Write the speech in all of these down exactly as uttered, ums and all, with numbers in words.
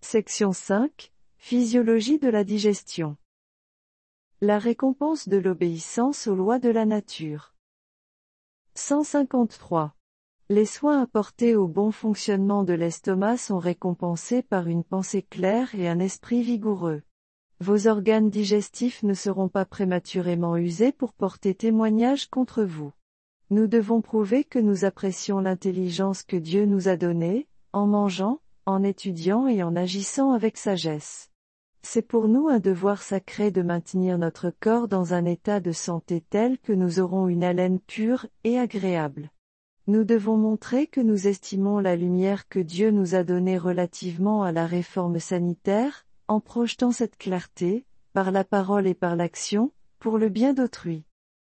Section cinq. Physiologie de la digestion. La récompense de l'obéissance aux lois de la nature. cent cinquante-trois. Les soins apportés au bon fonctionnement de l'estomac sont récompensés par une pensée claire et un esprit vigoureux. Vos organes digestifs ne seront pas prématurément usés pour porter témoignage contre vous. Nous devons prouver que nous apprécions l'intelligence que Dieu nous a donnée, en mangeant, en étudiant et en agissant avec sagesse. C'est pour nous un devoir sacré de maintenir notre corps dans un état de santé tel que nous aurons une haleine pure et agréable. Nous devons montrer que nous estimons la lumière que Dieu nous a donnée relativement à la réforme sanitaire, en projetant cette clarté, par la parole et par l'action, pour le bien d'autrui.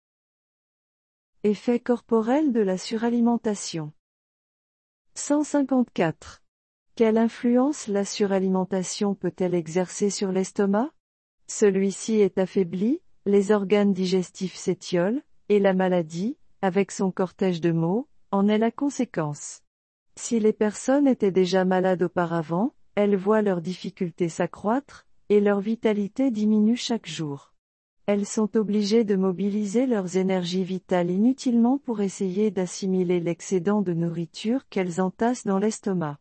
Effet corporel de la suralimentation. cent cinquante-quatre. Quelle influence la suralimentation peut-elle exercer sur l'estomac? Celui-ci est affaibli, les organes digestifs s'étiolent, et la maladie, avec son cortège de maux, en est la conséquence. Si les personnes étaient déjà malades auparavant, elles voient leurs difficultés s'accroître, et leur vitalité diminue chaque jour. Elles sont obligées de mobiliser leurs énergies vitales inutilement pour essayer d'assimiler l'excédent de nourriture qu'elles entassent dans l'estomac.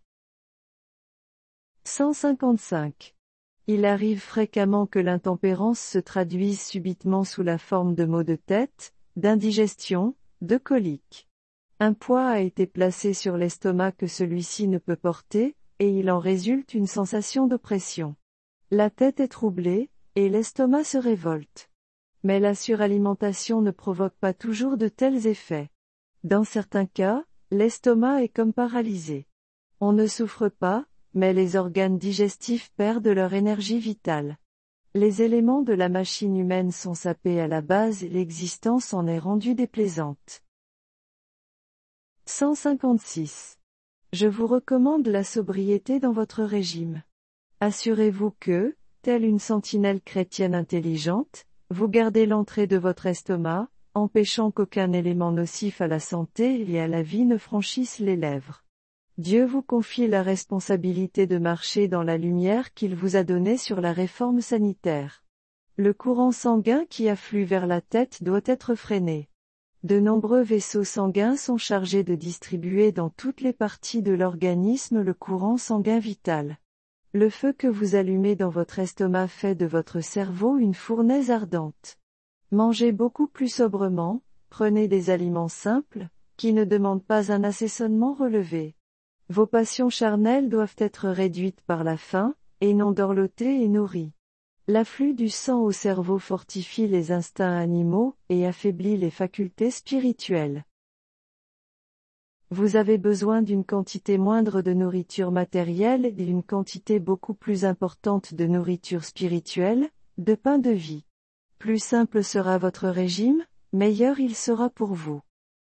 cent cinquante-cinq. Il arrive fréquemment que l'intempérance se traduise subitement sous la forme de maux de tête, d'indigestion, de coliques. Un poids a été placé sur l'estomac que celui-ci ne peut porter, et il en résulte une sensation d'oppression. La tête est troublée, et l'estomac se révolte. Mais la suralimentation ne provoque pas toujours de tels effets. Dans certains cas, l'estomac est comme paralysé. On ne souffre pas, mais les organes digestifs perdent leur énergie vitale. Les éléments de la machine humaine sont sapés à la base et l'existence en est rendue déplaisante. cent cinquante-six. Je vous recommande la sobriété dans votre régime. Assurez-vous que, telle une sentinelle chrétienne intelligente, vous gardez l'entrée de votre estomac, empêchant qu'aucun élément nocif à la santé et à la vie ne franchisse les lèvres. Dieu vous confie la responsabilité de marcher dans la lumière qu'il vous a donnée sur la réforme sanitaire. Le courant sanguin qui afflue vers la tête doit être freiné. De nombreux vaisseaux sanguins sont chargés de distribuer dans toutes les parties de l'organisme le courant sanguin vital. Le feu que vous allumez dans votre estomac fait de votre cerveau une fournaise ardente. Mangez beaucoup plus sobrement, prenez des aliments simples, qui ne demandent pas un assaisonnement relevé. Vos passions charnelles doivent être réduites par la faim, et non dorlotées et nourries. L'afflux du sang au cerveau fortifie les instincts animaux, et affaiblit les facultés spirituelles. Vous avez besoin d'une quantité moindre de nourriture matérielle et d'une quantité beaucoup plus importante de nourriture spirituelle, de pain de vie. Plus simple sera votre régime, meilleur il sera pour vous.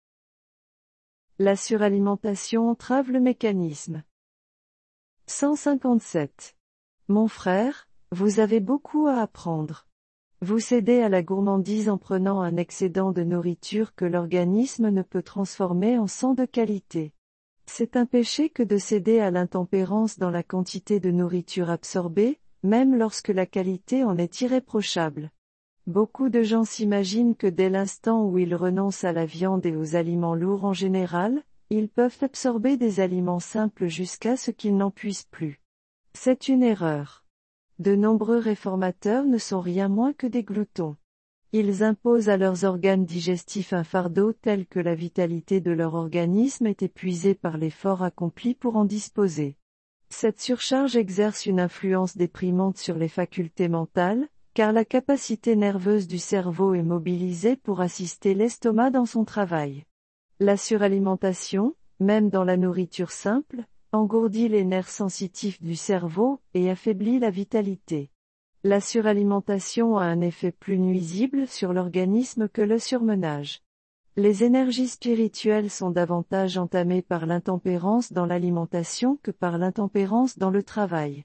La suralimentation entrave le mécanisme. cent cinquante-sept. Mon frère, vous avez beaucoup à apprendre. Vous cédez à la gourmandise en prenant un excédent de nourriture que l'organisme ne peut transformer en sang de qualité. C'est un péché que de céder à l'intempérance dans la quantité de nourriture absorbée, même lorsque la qualité en est irréprochable. Beaucoup de gens s'imaginent que dès l'instant où ils renoncent à la viande et aux aliments lourds en général, ils peuvent absorber des aliments simples jusqu'à ce qu'ils n'en puissent plus. C'est une erreur. De nombreux réformateurs ne sont rien moins que des gloutons. Ils imposent à leurs organes digestifs un fardeau tel que la vitalité de leur organisme est épuisée par l'effort accompli pour en disposer. Cette surcharge exerce une influence déprimante sur les facultés mentales, car la capacité nerveuse du cerveau est mobilisée pour assister l'estomac dans son travail. La suralimentation, même dans la nourriture simple, engourdit les nerfs sensitifs du cerveau et affaiblit la vitalité. La suralimentation a un effet plus nuisible sur l'organisme que le surmenage. Les énergies spirituelles sont davantage entamées par l'intempérance dans l'alimentation que par l'intempérance dans le travail.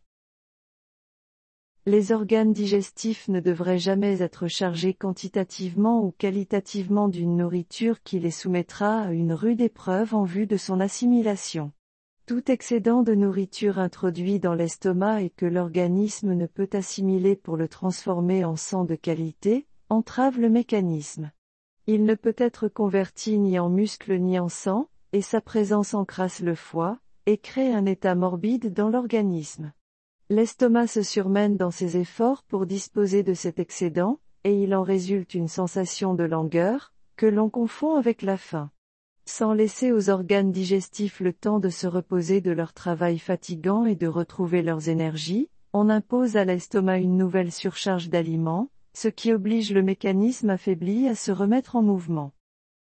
Les organes digestifs ne devraient jamais être chargés quantitativement ou qualitativement d'une nourriture qui les soumettra à une rude épreuve en vue de son assimilation. Tout excédent de nourriture introduit dans l'estomac et que l'organisme ne peut assimiler pour le transformer en sang de qualité, entrave le mécanisme. Il ne peut être converti ni en muscle ni en sang, et sa présence encrasse le foie, et crée un état morbide dans l'organisme. L'estomac se surmène dans ses efforts pour disposer de cet excédent, et il en résulte une sensation de langueur, que l'on confond avec la faim. Sans laisser aux organes digestifs le temps de se reposer de leur travail fatigant et de retrouver leurs énergies, on impose à l'estomac une nouvelle surcharge d'aliments, ce qui oblige le mécanisme affaibli à se remettre en mouvement.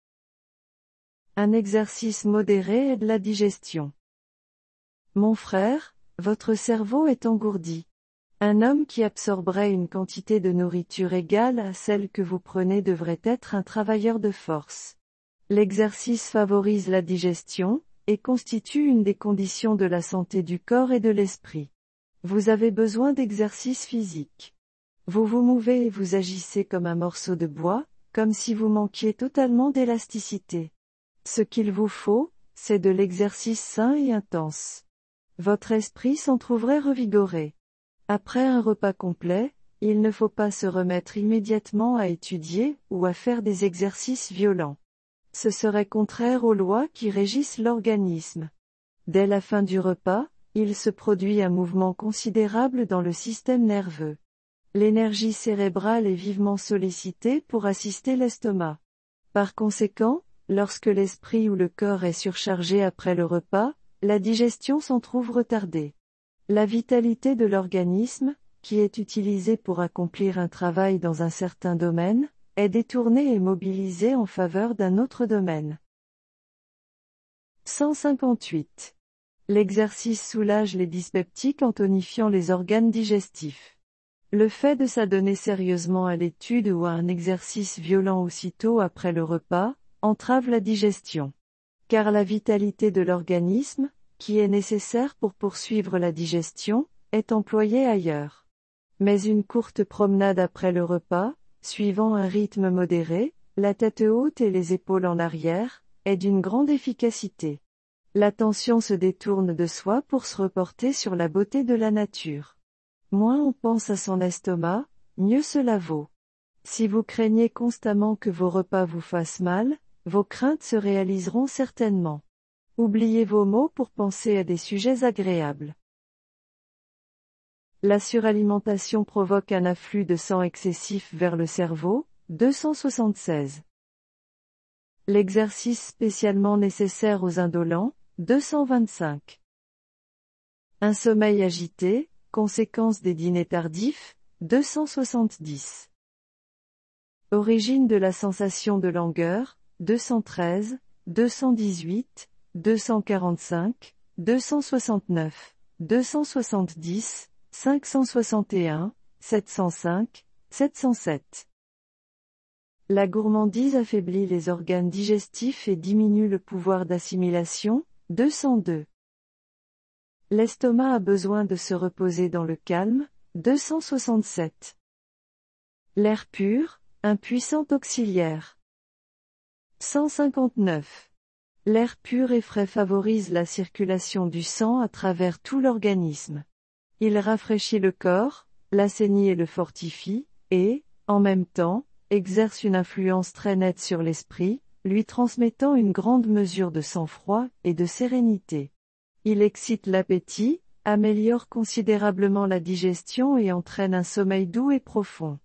Un exercice modéré aide la digestion. Mon frère, votre cerveau est engourdi. Un homme qui absorberait une quantité de nourriture égale à celle que vous prenez devrait être un travailleur de force. L'exercice favorise la digestion, et constitue une des conditions de la santé du corps et de l'esprit. Vous avez besoin d'exercice physique. Vous vous mouvez et vous agissez comme un morceau de bois, comme si vous manquiez totalement d'élasticité. Ce qu'il vous faut, c'est de l'exercice sain et intense. Votre esprit s'en trouverait revigoré. Après un repas complet, il ne faut pas se remettre immédiatement à étudier ou à faire des exercices violents. Ce serait contraire aux lois qui régissent l'organisme. Dès la fin du repas, il se produit un mouvement considérable dans le système nerveux. L'énergie cérébrale est vivement sollicitée pour assister l'estomac. Par conséquent, lorsque l'esprit ou le corps est surchargé après le repas, la digestion s'en trouve retardée. La vitalité de l'organisme, qui est utilisée pour accomplir un travail dans un certain domaine, est détournée et mobilisée en faveur d'un autre domaine. cent cinquante-huit. L'exercice soulage les dyspeptiques en tonifiant les organes digestifs. Le fait de s'adonner sérieusement à l'étude ou à un exercice violent aussitôt après le repas, entrave la digestion. Car la vitalité de l'organisme, qui est nécessaire pour poursuivre la digestion, est employée ailleurs. Mais une courte promenade après le repas, suivant un rythme modéré, la tête haute et les épaules en arrière, est d'une grande efficacité. L'attention se détourne de soi pour se reporter sur la beauté de la nature. Moins on pense à son estomac, mieux cela vaut. Si vous craignez constamment que vos repas vous fassent mal, vos craintes se réaliseront certainement. Oubliez vos maux pour penser à des sujets agréables. La suralimentation provoque un afflux de sang excessif vers le cerveau, deux cent soixante-seize. L'exercice spécialement nécessaire aux indolents, deux cent vingt-cinq. Un sommeil agité, conséquence des dîners tardifs, deux cent soixante-dix. Origine de la sensation de langueur, deux cent treize, deux cent dix-huit, deux cent quarante-cinq, deux cent soixante-neuf, deux cent soixante-dix, cinq cent soixante et un, sept cent cinq, sept cent sept. La gourmandise affaiblit les organes digestifs et diminue le pouvoir d'assimilation, deux cent deux. L'estomac a besoin de se reposer dans le calme, deux cent soixante-sept. L'air pur, un puissant auxiliaire. cent cinquante-neuf. L'air pur et frais favorise la circulation du sang à travers tout l'organisme. Il rafraîchit le corps, l'assainit et le fortifie, et, en même temps, exerce une influence très nette sur l'esprit, lui transmettant une grande mesure de sang-froid et de sérénité. Il excite l'appétit, améliore considérablement la digestion et entraîne un sommeil doux et profond.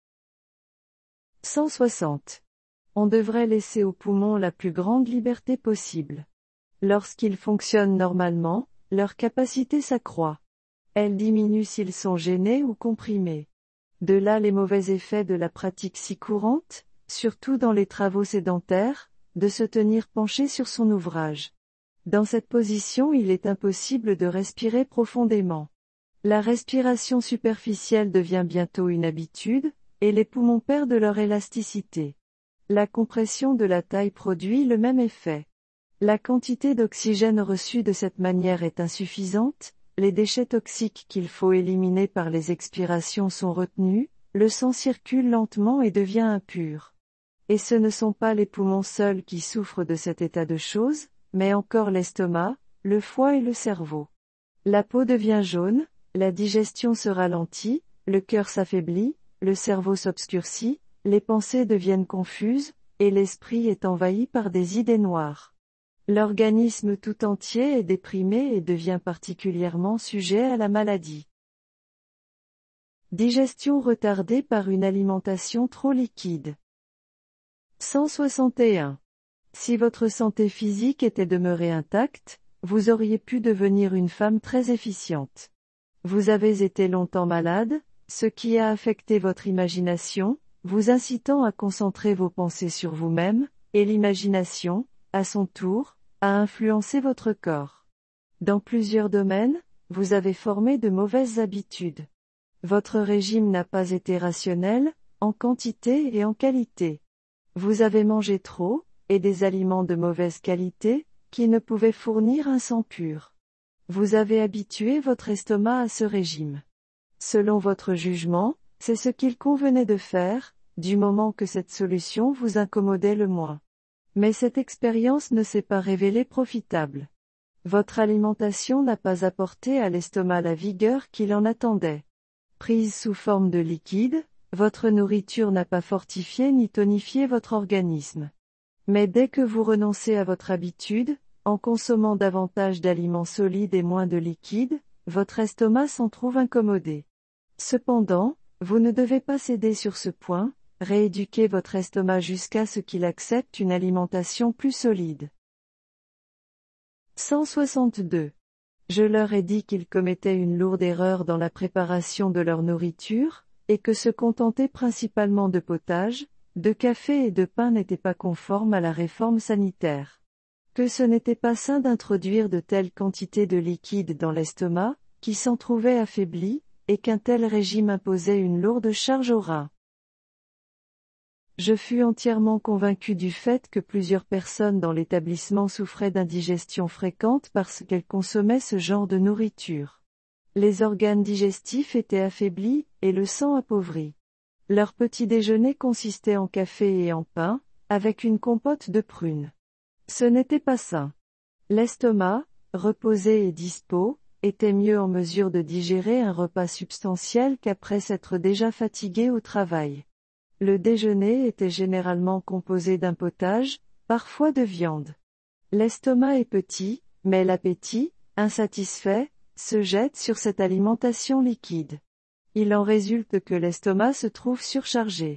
cent soixante. On devrait laisser aux poumons la plus grande liberté possible. Lorsqu'ils fonctionnent normalement, leur capacité s'accroît. Elle diminue s'ils sont gênés ou comprimés. De là les mauvais effets de la pratique si courante, surtout dans les travaux sédentaires, de se tenir penché sur son ouvrage. Dans cette position il est impossible de respirer profondément. La respiration superficielle devient bientôt une habitude, et les poumons perdent leur élasticité. La compression de la taille produit le même effet. La quantité d'oxygène reçue de cette manière est insuffisante, les déchets toxiques qu'il faut éliminer par les expirations sont retenus, le sang circule lentement et devient impur. Et ce ne sont pas les poumons seuls qui souffrent de cet état de choses, mais encore l'estomac, le foie et le cerveau. La peau devient jaune, la digestion se ralentit, le cœur s'affaiblit, le cerveau s'obscurcit, les pensées deviennent confuses, et l'esprit est envahi par des idées noires. L'organisme tout entier est déprimé et devient particulièrement sujet à la maladie. Digestion retardée par une alimentation trop liquide. cent soixante et un. Si votre santé physique était demeurée intacte, vous auriez pu devenir une femme très efficiente. Vous avez été longtemps malade, ce qui a affecté votre imagination, vous incitant à concentrer vos pensées sur vous-même, et l'imagination, à son tour, a influencé votre corps. Dans plusieurs domaines, vous avez formé de mauvaises habitudes. Votre régime n'a pas été rationnel, en quantité et en qualité. Vous avez mangé trop, et des aliments de mauvaise qualité, qui ne pouvaient fournir un sang pur. Vous avez habitué votre estomac à ce régime. Selon votre jugement, c'est ce qu'il convenait de faire, du moment que cette solution vous incommodait le moins. Mais cette expérience ne s'est pas révélée profitable. Votre alimentation n'a pas apporté à l'estomac la vigueur qu'il en attendait. Prise sous forme de liquide, votre nourriture n'a pas fortifié ni tonifié votre organisme. Mais dès que vous renoncez à votre habitude, en consommant davantage d'aliments solides et moins de liquide, votre estomac s'en trouve incommodé. Cependant, vous ne devez pas céder sur ce point, rééduquez votre estomac jusqu'à ce qu'il accepte une alimentation plus solide. cent soixante-deux. Je leur ai dit qu'ils commettaient une lourde erreur dans la préparation de leur nourriture, et que se contenter principalement de potage, de café et de pain n'était pas conforme à la réforme sanitaire. Que ce n'était pas sain d'introduire de telles quantités de liquide dans l'estomac, qui s'en trouvait affaibli, et qu'un tel régime imposait une lourde charge aux reins. Je fus entièrement convaincu du fait que plusieurs personnes dans l'établissement souffraient d'indigestion fréquente parce qu'elles consommaient ce genre de nourriture. Les organes digestifs étaient affaiblis, et le sang appauvri. Leur petit déjeuner consistait en café et en pain, avec une compote de prunes. Ce n'était pas sain. L'estomac, reposé et dispos, était mieux en mesure de digérer un repas substantiel qu'après s'être déjà fatigué au travail. Le déjeuner était généralement composé d'un potage, parfois de viande. L'estomac est petit, mais l'appétit, insatisfait, se jette sur cette alimentation liquide. Il en résulte que l'estomac se trouve surchargé.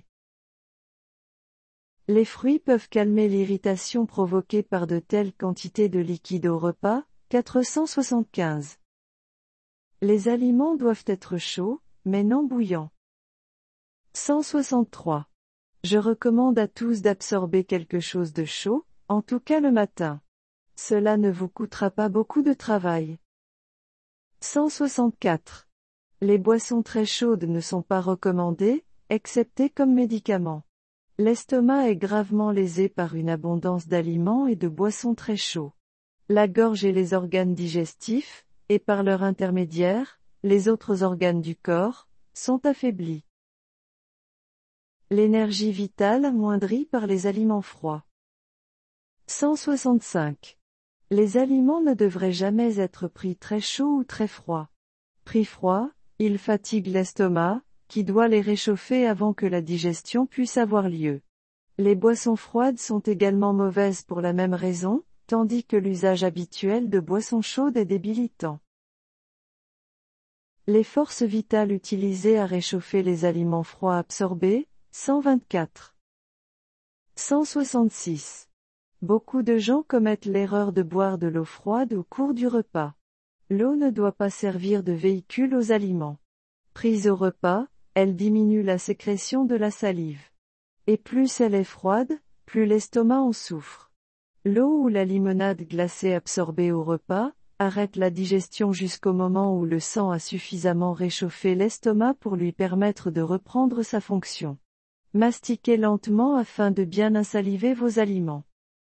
Les fruits peuvent calmer l'irritation provoquée par de telles quantités de liquide au repas. quatre cent soixante-quinze. Les aliments doivent être chauds, mais non bouillants. cent soixante-trois. Je recommande à tous d'absorber quelque chose de chaud, en tout cas le matin. Cela ne vous coûtera pas beaucoup de travail. cent soixante-quatre. Les boissons très chaudes ne sont pas recommandées, excepté comme médicament. L'estomac est gravement lésé par une abondance d'aliments et de boissons très chauds. La gorge et les organes digestifs, et par leur intermédiaire, les autres organes du corps, sont affaiblis. L'énergie vitale amoindrie par les aliments froids. cent soixante-cinq. Les aliments ne devraient jamais être pris très chauds ou très froids. Pris froids, ils fatiguent l'estomac, qui doit les réchauffer avant que la digestion puisse avoir lieu. Les boissons froides sont également mauvaises pour la même raison, tandis que l'usage habituel de boissons chaudes est débilitant. Les forces vitales utilisées à réchauffer les aliments froids absorbés, cent vingt-quatre. cent soixante-six. Beaucoup de gens commettent l'erreur de boire de l'eau froide au cours du repas. L'eau ne doit pas servir de véhicule aux aliments. Prise au repas, elle diminue la sécrétion de la salive. Et plus elle est froide, plus l'estomac en souffre. L'eau ou la limonade glacée absorbée au repas, arrête la digestion jusqu'au moment où le sang a suffisamment réchauffé l'estomac pour lui permettre de reprendre sa fonction. Mastiquez lentement afin de bien insaliver vos aliments.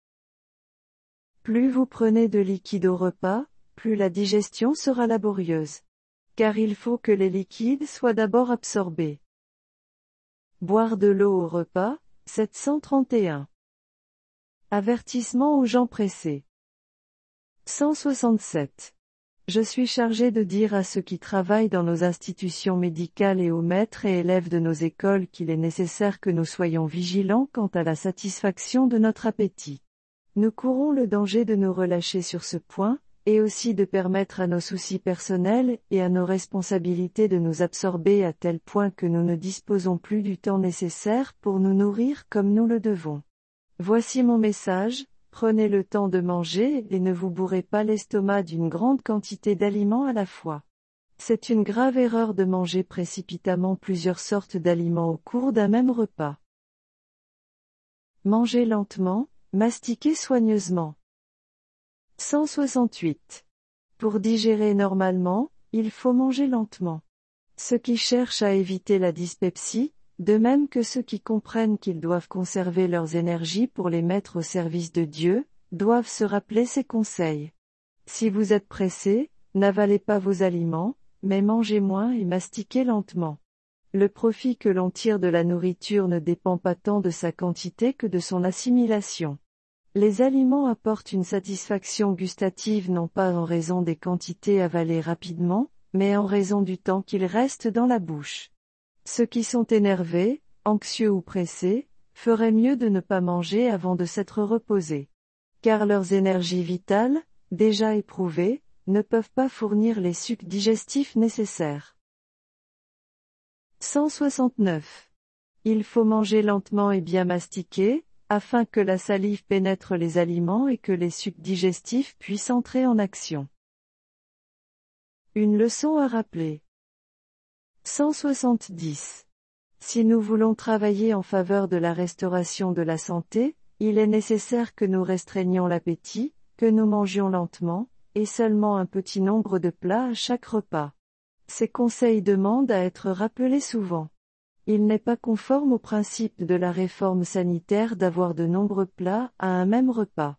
Plus vous prenez de liquide au repas, plus la digestion sera laborieuse. Car il faut que les liquides soient d'abord absorbés. Boire de l'eau au repas, sept cent trente et un. Avertissement aux gens pressés. cent soixante-sept. Je suis chargé de dire à ceux qui travaillent dans nos institutions médicales et aux maîtres et élèves de nos écoles qu'il est nécessaire que nous soyons vigilants quant à la satisfaction de notre appétit. Nous courons le danger de nous relâcher sur ce point, et aussi de permettre à nos soucis personnels et à nos responsabilités de nous absorber à tel point que nous ne disposons plus du temps nécessaire pour nous nourrir comme nous le devons. Voici mon message. Prenez le temps de manger et ne vous bourrez pas l'estomac d'une grande quantité d'aliments à la fois. C'est une grave erreur de manger précipitamment plusieurs sortes d'aliments au cours d'un même repas. Mangez lentement, mastiquez soigneusement. cent soixante-huit. Pour digérer normalement, il faut manger lentement. Ceux qui cherchent à éviter la dyspepsie, de même que ceux qui comprennent qu'ils doivent conserver leurs énergies pour les mettre au service de Dieu, doivent se rappeler ces conseils. Si vous êtes pressé, n'avalez pas vos aliments, mais mangez moins et mastiquez lentement. Le profit que l'on tire de la nourriture ne dépend pas tant de sa quantité que de son assimilation. Les aliments apportent une satisfaction gustative non pas en raison des quantités avalées rapidement, mais en raison du temps qu'ils restent dans la bouche. Ceux qui sont énervés, anxieux ou pressés, feraient mieux de ne pas manger avant de s'être reposés. Car leurs énergies vitales, déjà éprouvées, ne peuvent pas fournir les sucs digestifs nécessaires. cent soixante-neuf. Il faut manger lentement et bien mastiquer, afin que la salive pénètre les aliments et que les sucs digestifs puissent entrer en action. Une leçon à rappeler. cent soixante-dix. Si nous voulons travailler en faveur de la restauration de la santé, il est nécessaire que nous restreignions l'appétit, que nous mangions lentement, et seulement un petit nombre de plats à chaque repas. Ces conseils demandent à être rappelés souvent. Il n'est pas conforme au principe de la réforme sanitaire d'avoir de nombreux plats à un même repas.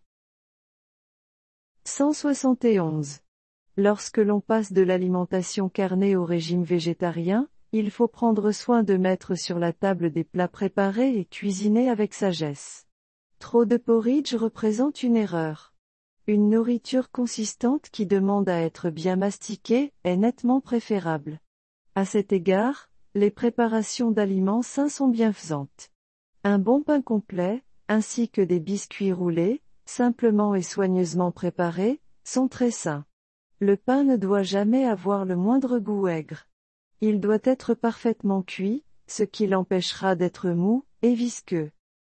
cent soixante et onze. Lorsque l'on passe de l'alimentation carnée au régime végétarien, il faut prendre soin de mettre sur la table des plats préparés et cuisinés avec sagesse. Trop de porridge représente une erreur. Une nourriture consistante qui demande à être bien mastiquée est nettement préférable. À cet égard, les préparations d'aliments sains sont bienfaisantes. Un bon pain complet, ainsi que des biscuits roulés, simplement et soigneusement préparés, sont très sains. Le pain ne doit jamais avoir le moindre goût aigre. Il doit être parfaitement cuit, ce qui l'empêchera d'être mou et visqueux.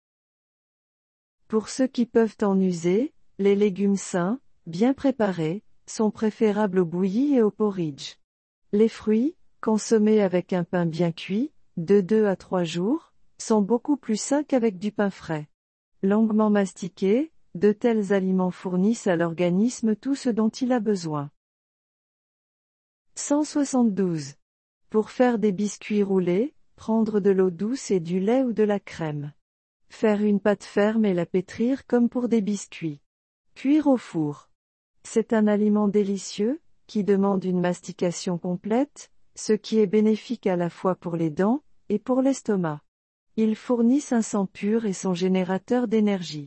Pour ceux qui peuvent en user, les légumes sains, bien préparés, sont préférables au bouilli et au porridge. Les fruits, consommés avec un pain bien cuit, de deux à trois jours, sont beaucoup plus sains qu'avec du pain frais. Longuement mastiqués, de tels aliments fournissent à l'organisme tout ce dont il a besoin. cent soixante-douze. Pour faire des biscuits roulés, prendre de l'eau douce et du lait ou de la crème. Faire une pâte ferme et la pétrir comme pour des biscuits. Cuire au four. C'est un aliment délicieux, qui demande une mastication complète, ce qui est bénéfique à la fois pour les dents, et pour l'estomac. Ils fournissent un sang pur et sont générateurs d'énergie.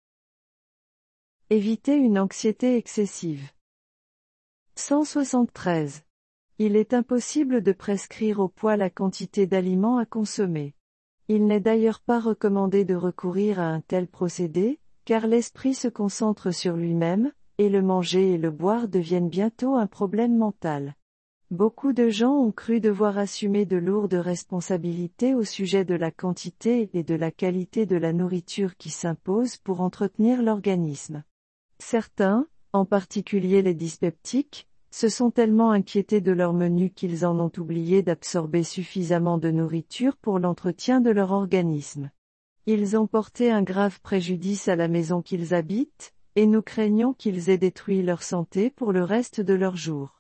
Éviter une anxiété excessive. cent soixante-treize. Il est impossible de prescrire au poids la quantité d'aliments à consommer. Il n'est d'ailleurs pas recommandé de recourir à un tel procédé, car l'esprit se concentre sur lui-même, et le manger et le boire deviennent bientôt un problème mental. Beaucoup de gens ont cru devoir assumer de lourdes responsabilités au sujet de la quantité et de la qualité de la nourriture qui s'impose pour entretenir l'organisme. Certains, en particulier les dyspeptiques, se sont tellement inquiétés de leur menu qu'ils en ont oublié d'absorber suffisamment de nourriture pour l'entretien de leur organisme. Ils ont porté un grave préjudice à la maison qu'ils habitent, et nous craignons qu'ils aient détruit leur santé pour le reste de leurs jours.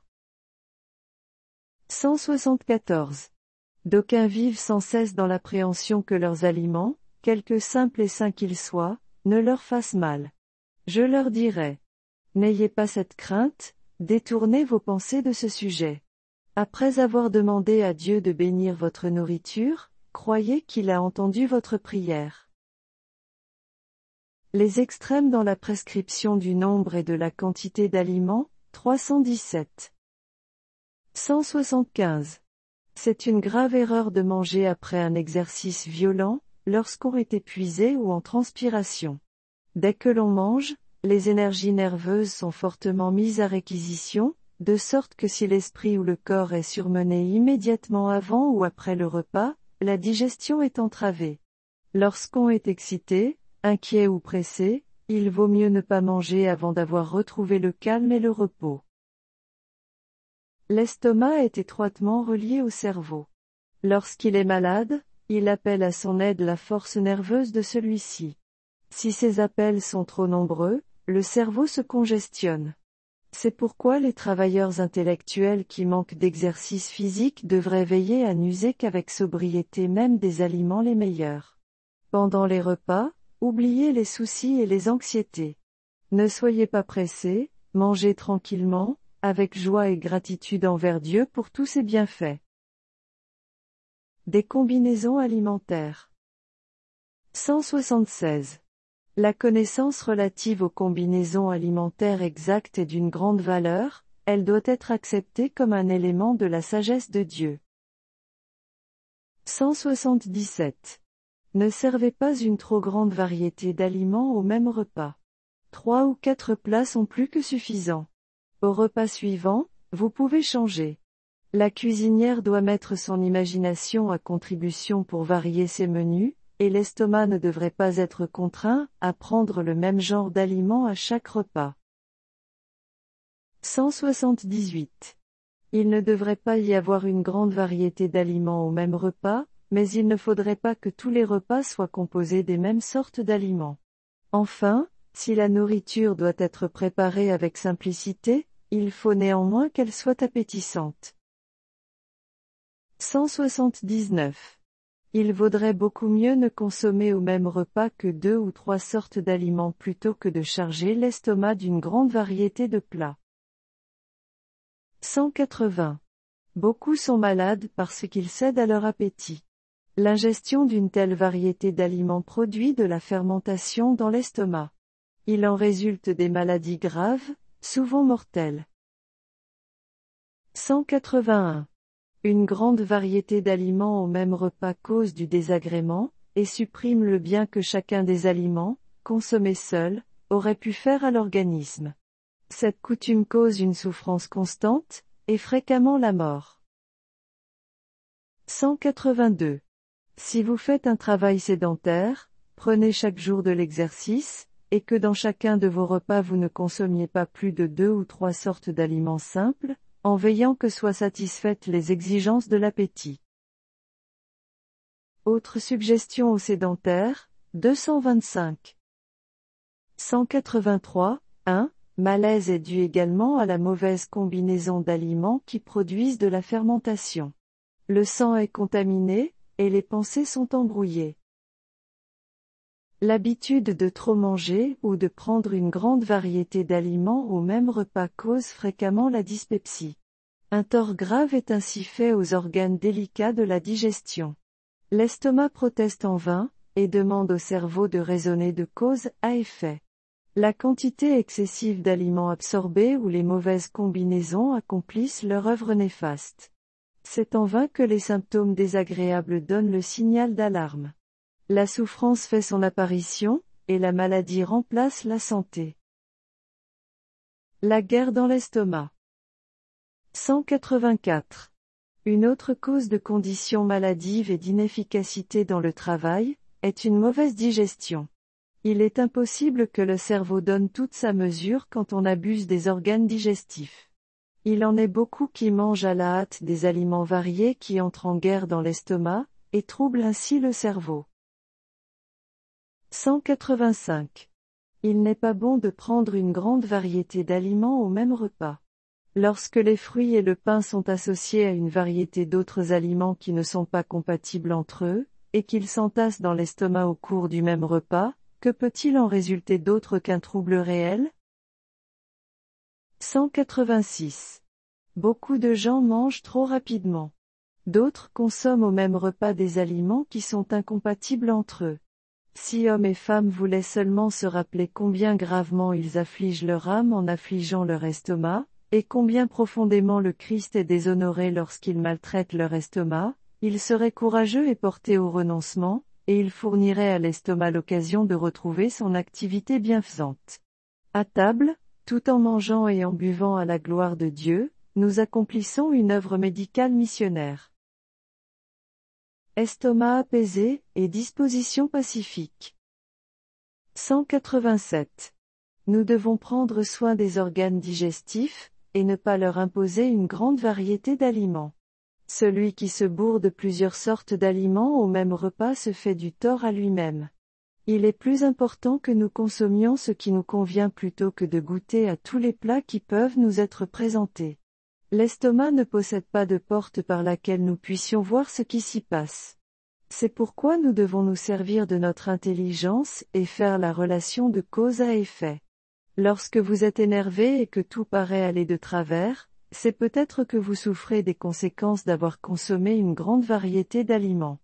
cent soixante-quatorze. D'aucuns vivent sans cesse dans l'appréhension que leurs aliments, quelque simples et sains qu'ils soient, ne leur fassent mal. Je leur dirai. N'ayez pas cette crainte, détournez vos pensées de ce sujet. Après avoir demandé à Dieu de bénir votre nourriture, croyez qu'il a entendu votre prière. Les extrêmes dans la prescription du nombre et de la quantité d'aliments, trois cent dix-sept. cent soixante-quinze. C'est une grave erreur de manger après un exercice violent, lorsqu'on est épuisé ou en transpiration. Dès que l'on mange, les énergies nerveuses sont fortement mises à réquisition, de sorte que si l'esprit ou le corps est surmené immédiatement avant ou après le repas, la digestion est entravée. Lorsqu'on est excité, inquiet ou pressé, il vaut mieux ne pas manger avant d'avoir retrouvé le calme et le repos. L'estomac est étroitement relié au cerveau. Lorsqu'il est malade, il appelle à son aide la force nerveuse de celui-ci. Si ces appels sont trop nombreux, le cerveau se congestionne. C'est pourquoi les travailleurs intellectuels qui manquent d'exercice physique devraient veiller à n'user qu'avec sobriété même des aliments les meilleurs. Pendant les repas, oubliez les soucis et les anxiétés. Ne soyez pas pressés, mangez tranquillement, avec joie et gratitude envers Dieu pour tous ses bienfaits. Des combinaisons alimentaires. cent soixante-seize. La connaissance relative aux combinaisons alimentaires exactes est d'une grande valeur, elle doit être acceptée comme un élément de la sagesse de Dieu. cent soixante-dix-sept. Ne servez pas une trop grande variété d'aliments au même repas. Trois ou quatre plats sont plus que suffisants. Au repas suivant, vous pouvez changer. La cuisinière doit mettre son imagination à contribution pour varier ses menus, et l'estomac ne devrait pas être contraint à prendre le même genre d'aliments à chaque repas. cent soixante-dix-huit. Il ne devrait pas y avoir une grande variété d'aliments au même repas, mais il ne faudrait pas que tous les repas soient composés des mêmes sortes d'aliments. Enfin, si la nourriture doit être préparée avec simplicité, il faut néanmoins qu'elle soit appétissante. cent soixante-dix-neuf. Il vaudrait beaucoup mieux ne consommer au même repas que deux ou trois sortes d'aliments plutôt que de charger l'estomac d'une grande variété de plats. cent quatre-vingts. Beaucoup sont malades parce qu'ils cèdent à leur appétit. L'ingestion d'une telle variété d'aliments produit de la fermentation dans l'estomac. Il en résulte des maladies graves, souvent mortelles. cent quatre-vingt-un. Une grande variété d'aliments au même repas cause du désagrément, et supprime le bien que chacun des aliments, consommés seuls, aurait pu faire à l'organisme. Cette coutume cause une souffrance constante, et fréquemment la mort. cent quatre-vingt-deux. Si vous faites un travail sédentaire, prenez chaque jour de l'exercice, et que dans chacun de vos repas vous ne consommiez pas plus de deux ou trois sortes d'aliments simples, en veillant que soient satisfaites les exigences de l'appétit. Autre suggestion aux sédentaires, deux cent vingt-cinq. cent quatre-vingt-trois. un. Malaise est dû également à la mauvaise combinaison d'aliments qui produisent de la fermentation. Le sang est contaminé, et les pensées sont embrouillées. L'habitude de trop manger ou de prendre une grande variété d'aliments au même repas cause fréquemment la dyspepsie. Un tort grave est ainsi fait aux organes délicats de la digestion. L'estomac proteste en vain, et demande au cerveau de raisonner de cause à effet. La quantité excessive d'aliments absorbés ou les mauvaises combinaisons accomplissent leur œuvre néfaste. C'est en vain que les symptômes désagréables donnent le signal d'alarme. La souffrance fait son apparition, et la maladie remplace la santé. La guerre dans l'estomac. cent quatre-vingt-quatre. Une autre cause de conditions maladives et d'inefficacité dans le travail, est une mauvaise digestion. Il est impossible que le cerveau donne toute sa mesure quand on abuse des organes digestifs. Il en est beaucoup qui mangent à la hâte des aliments variés qui entrent en guerre dans l'estomac, et troublent ainsi le cerveau. cent quatre-vingt-cinq. Il n'est pas bon de prendre une grande variété d'aliments au même repas. Lorsque les fruits et le pain sont associés à une variété d'autres aliments qui ne sont pas compatibles entre eux, et qu'ils s'entassent dans l'estomac au cours du même repas, que peut-il en résulter d'autre qu'un trouble réel? cent quatre-vingt-six. Beaucoup de gens mangent trop rapidement. D'autres consomment au même repas des aliments qui sont incompatibles entre eux. Si hommes et femmes voulaient seulement se rappeler combien gravement ils affligent leur âme en affligeant leur estomac, et combien profondément le Christ est déshonoré lorsqu'ils maltraitent leur estomac, ils seraient courageux et portés au renoncement, et ils fourniraient à l'estomac l'occasion de retrouver son activité bienfaisante. À table, tout en mangeant et en buvant à la gloire de Dieu, nous accomplissons une œuvre médicale missionnaire. Estomac apaisé, et disposition pacifique. cent quatre-vingt-sept. Nous devons prendre soin des organes digestifs, et ne pas leur imposer une grande variété d'aliments. Celui qui se bourre de plusieurs sortes d'aliments au même repas se fait du tort à lui-même. Il est plus important que nous consommions ce qui nous convient plutôt que de goûter à tous les plats qui peuvent nous être présentés. L'estomac ne possède pas de porte par laquelle nous puissions voir ce qui s'y passe. C'est pourquoi nous devons nous servir de notre intelligence et faire la relation de cause à effet. Lorsque vous êtes énervé et que tout paraît aller de travers, c'est peut-être que vous souffrez des conséquences d'avoir consommé une grande variété d'aliments.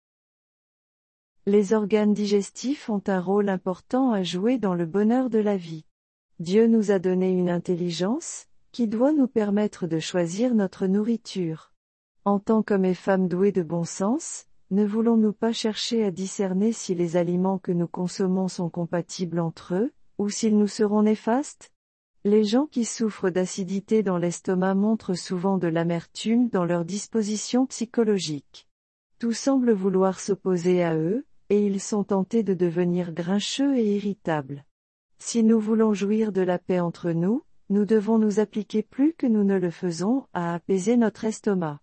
Les organes digestifs ont un rôle important à jouer dans le bonheur de la vie. Dieu nous a donné une intelligence, qui doit nous permettre de choisir notre nourriture. En tant qu'hommes et femmes doués de bon sens, ne voulons-nous pas chercher à discerner si les aliments que nous consommons sont compatibles entre eux, ou s'ils nous seront néfastes? Les gens qui souffrent d'acidité dans l'estomac montrent souvent de l'amertume dans leur disposition psychologique. Tout semble vouloir s'opposer à eux, et ils sont tentés de devenir grincheux et irritables. Si nous voulons jouir de la paix entre nous, nous devons nous appliquer plus que nous ne le faisons à apaiser notre estomac.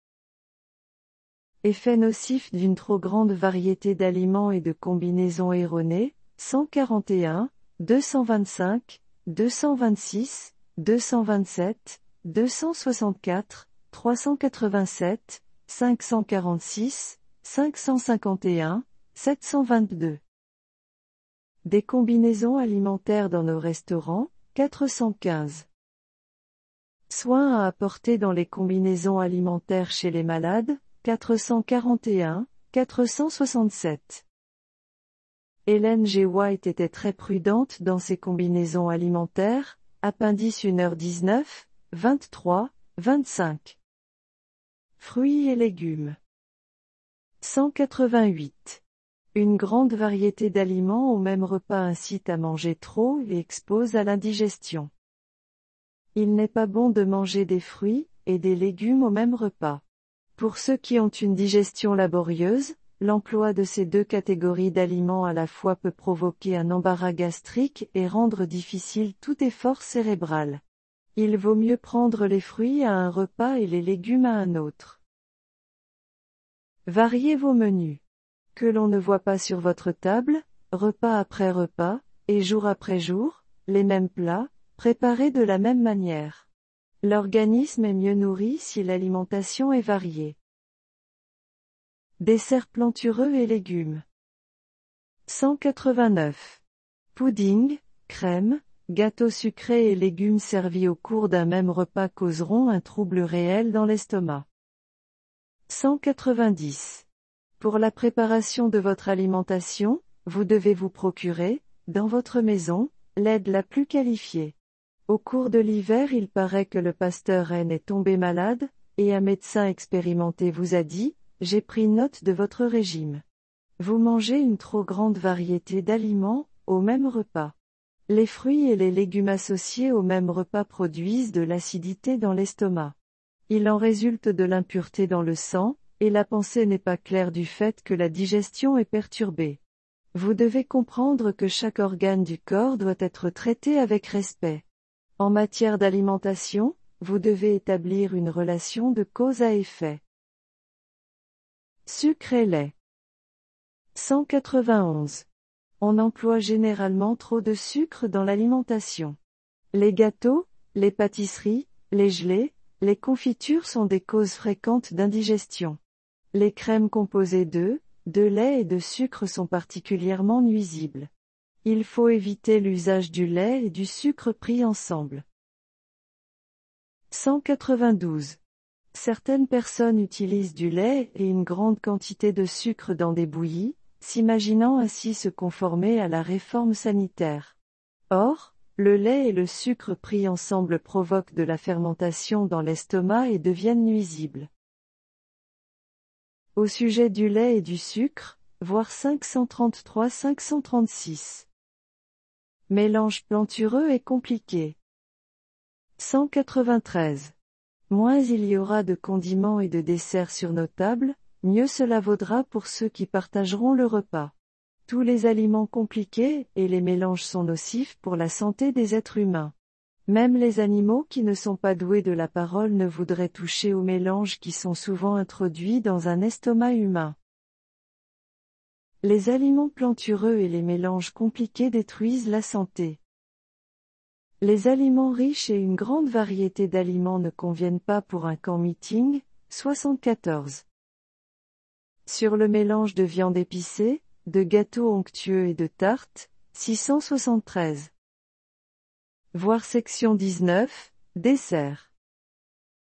Effet nocif d'une trop grande variété d'aliments et de combinaisons erronées, cent quarante et un, deux cent vingt-cinq, deux cent vingt-six, deux cent vingt-sept, deux cent soixante-quatre, trois cent quatre-vingt-sept, cinq cent quarante-six, cinq cent cinquante et un, sept cent vingt-deux. Des combinaisons alimentaires dans nos restaurants, quatre cent quinze. Soins à apporter dans les combinaisons alimentaires chez les malades, quatre cent quarante et un, quatre cent soixante-sept. Ellen G. White était très prudente dans ses combinaisons alimentaires, appendice une heure dix-neuf, vingt-trois, vingt-cinq. Fruits et légumes. cent quatre-vingt-huit. Une grande variété d'aliments au même repas incite à manger trop et expose à l'indigestion. Il n'est pas bon de manger des fruits et des légumes au même repas. Pour ceux qui ont une digestion laborieuse, l'emploi de ces deux catégories d'aliments à la fois peut provoquer un embarras gastrique et rendre difficile tout effort cérébral. Il vaut mieux prendre les fruits à un repas et les légumes à un autre. Variez vos menus. Que l'on ne voit pas sur votre table, repas après repas, et jour après jour, les mêmes plats, préparés de la même manière. L'organisme est mieux nourri si l'alimentation est variée. Desserts plantureux et légumes. cent quatre-vingt-neuf. Pudding, crème, gâteaux sucrés et légumes servis au cours d'un même repas causeront un trouble réel dans l'estomac. cent quatre-vingt-dix. Pour la préparation de votre alimentation, vous devez vous procurer, dans votre maison, l'aide la plus qualifiée. Au cours de l'hiver, il paraît que le pasteur Rennes est tombé malade, et un médecin expérimenté vous a dit, « J'ai pris note de votre régime. Vous mangez une trop grande variété d'aliments, au même repas. Les fruits et les légumes associés au même repas produisent de l'acidité dans l'estomac. Il en résulte de l'impureté dans le sang, et la pensée n'est pas claire du fait que la digestion est perturbée. Vous devez comprendre que chaque organe du corps doit être traité avec respect. En matière d'alimentation, vous devez établir une relation de cause à effet. Sucre et lait. cent quatre-vingt-onze. On emploie généralement trop de sucre dans l'alimentation. Les gâteaux, les pâtisseries, les gelées, les confitures sont des causes fréquentes d'indigestion. Les crèmes composées d'œufs, de lait et de sucre sont particulièrement nuisibles. Il faut éviter l'usage du lait et du sucre pris ensemble. cent quatre-vingt-douze. Certaines personnes utilisent du lait et une grande quantité de sucre dans des bouillies, s'imaginant ainsi se conformer à la réforme sanitaire. Or, le lait et le sucre pris ensemble provoquent de la fermentation dans l'estomac et deviennent nuisibles. Au sujet du lait et du sucre, voir cinq cent trente-trois cinq cent trente-six. Mélange plantureux et compliqué. cent quatre-vingt-treize. Moins il y aura de condiments et de desserts sur nos tables, mieux cela vaudra pour ceux qui partageront le repas. Tous les aliments compliqués et les mélanges sont nocifs pour la santé des êtres humains. Même les animaux qui ne sont pas doués de la parole ne voudraient toucher aux mélanges qui sont souvent introduits dans un estomac humain. Les aliments plantureux et les mélanges compliqués détruisent la santé. Les aliments riches et une grande variété d'aliments ne conviennent pas pour un camp meeting, soixante-quatorze. Sur le mélange de viande épicée, de gâteaux onctueux et de tartes, six cent soixante-treize. Voir section dix-neuf, dessert.